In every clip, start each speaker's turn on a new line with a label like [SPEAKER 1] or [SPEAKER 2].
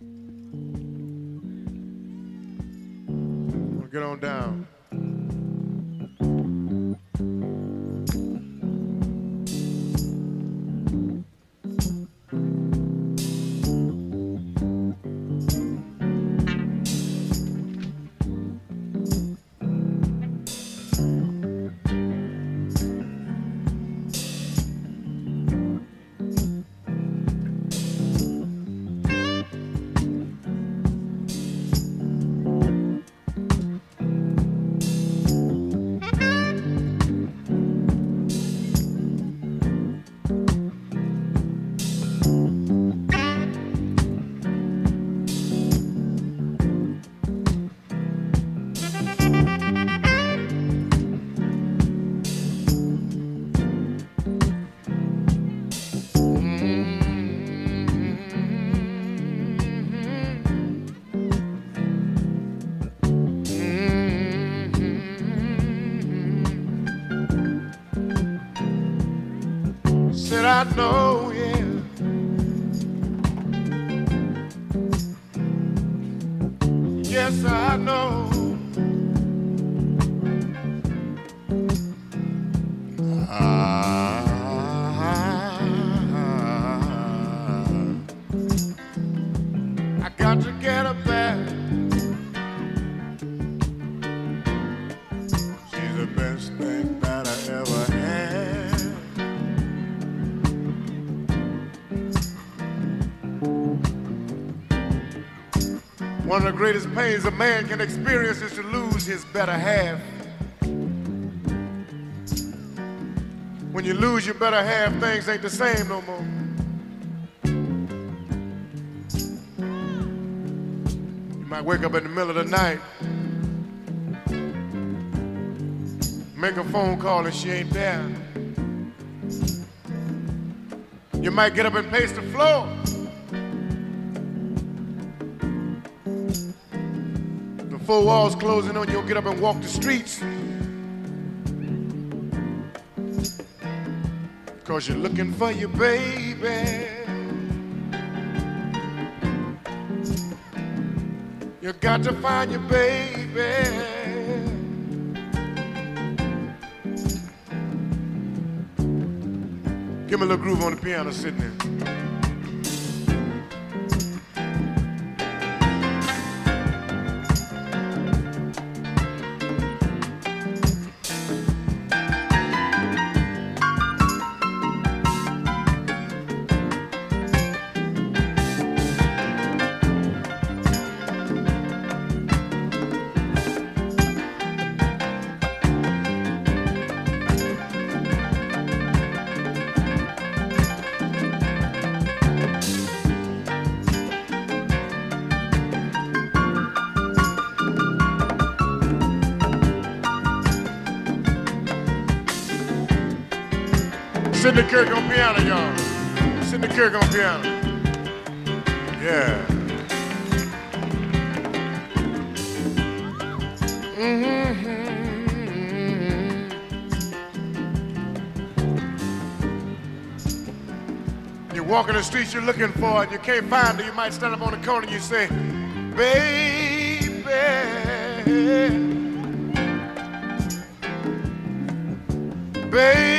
[SPEAKER 1] Well, get on down. Said I know, yeah. Yes, I know. I got to get her back. She's the best thing that I ever had. One of the greatest pains a man can experience is to lose his better half. When you lose your better half, things ain't the same no more. You might wake up in the middle of the night, make a phone call and she ain't there. You might get up and pace the floor. The four walls closing on you, you'll get up and walk the streets. Cause you're looking for your baby. You got to find your baby. Give me a little groove on the piano sitting there. Sidney Kirk on piano, y'all. Sidney Kirk on piano. Yeah. You're walking the streets you're looking for it, you can't find her, you might stand up on the corner and you say, baby, baby.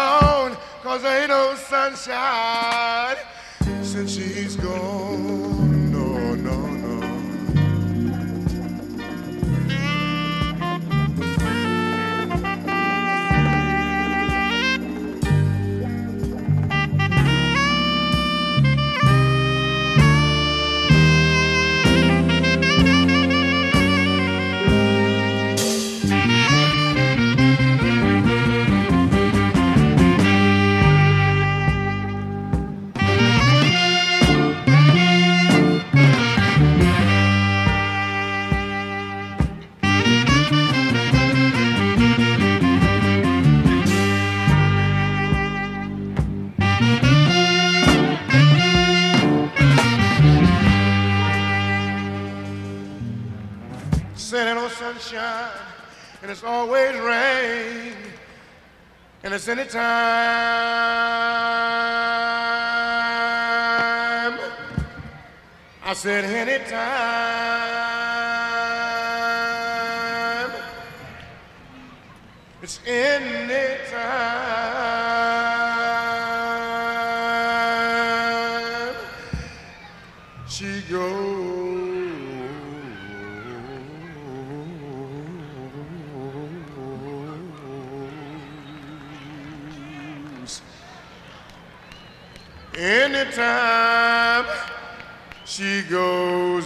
[SPEAKER 1] around, 'cause there ain't no sunshine since she's gone. No, no, no. Said ain't no sunshine, and it's always rain, and it's any time. I said any time. It's any time. She goes. Anytime she goes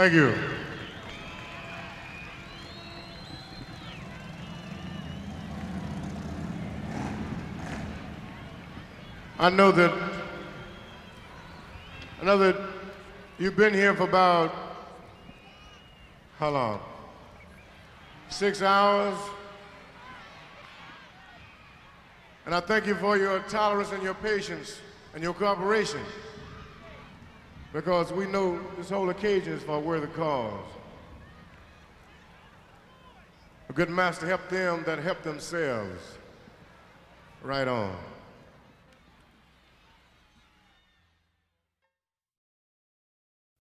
[SPEAKER 1] Thank you. I know that you've been here for about, how long? 6 hours? And I thank you for your tolerance and your patience and your cooperation, because we know this whole occasion is for a worthy cause. A good master helped them that help themselves. Right on.